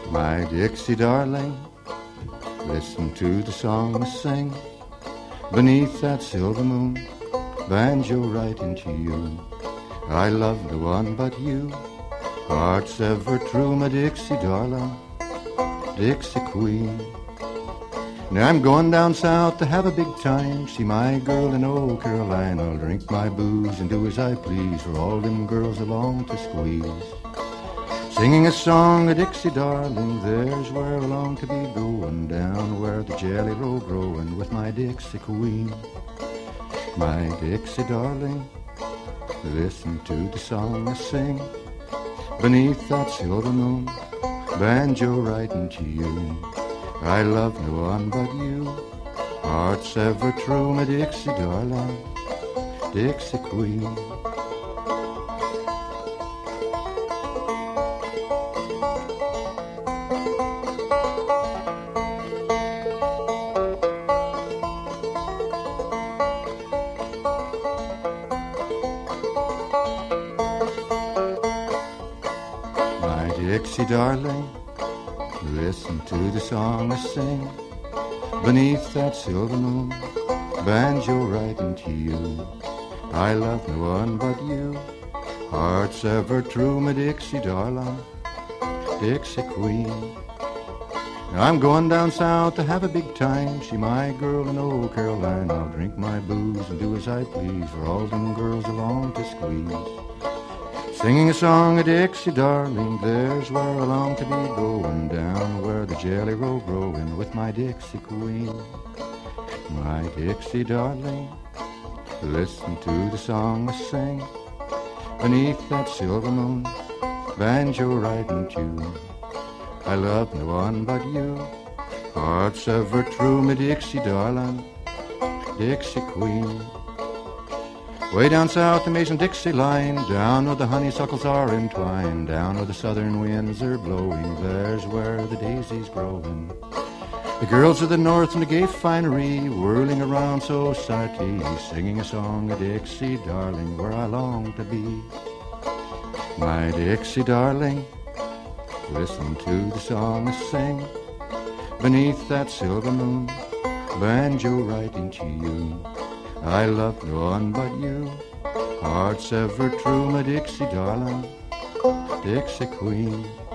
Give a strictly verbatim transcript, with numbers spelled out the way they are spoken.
My Dixie darling, listen to the song I sing. Beneath that silver moon, banjo right into you. I love no one but you. Heart's ever true, my Dixie darling, Dixie queen. Now I'm going down south to have a big time. See my girl in old Carolina. I'll drink my booze and do as I please, for all them girls along to squeeze. Singing a song, a Dixie darling, there's where I long to be going, down where the jelly roll growing with my Dixie queen. My Dixie darling, listen to the song I sing. Beneath that silver moon, banjo right into you. I love no one but you. Heart's ever true, my Dixie darling, Dixie queen. My Dixie darling, listen to the song I sing. Beneath that silver moon, banjo right into you. I love no one but you. Heart's ever true, my Dixie darling, Dixie queen. Now I'm going down south to have a big time. See my girl in old Carolina. I'll drink my booze and do as I please, for all them girls along to squeeze. Singing a song, a Dixie darling, there's where I long to be going, down where the jelly roll growing with my Dixie queen. My Dixie darling, listen to the song I sing. Beneath that silver moon, banjo right in tune. I love no one but you. Heart's ever true, my Dixie darling, Dixie queen. Way down south the Mason-Dixie line, down where the honeysuckles are entwined, down where the southern winds are blowing, there's where the daisy's growing. The girls of the north in the gay finery, whirling around society, singing a song, a Dixie darling, where I long to be. My Dixie darling, listen to the song I sing. Beneath that silver moon, banjo right into you. I love no one but you. Heart's ever true, my Dixie darling, Dixie queen.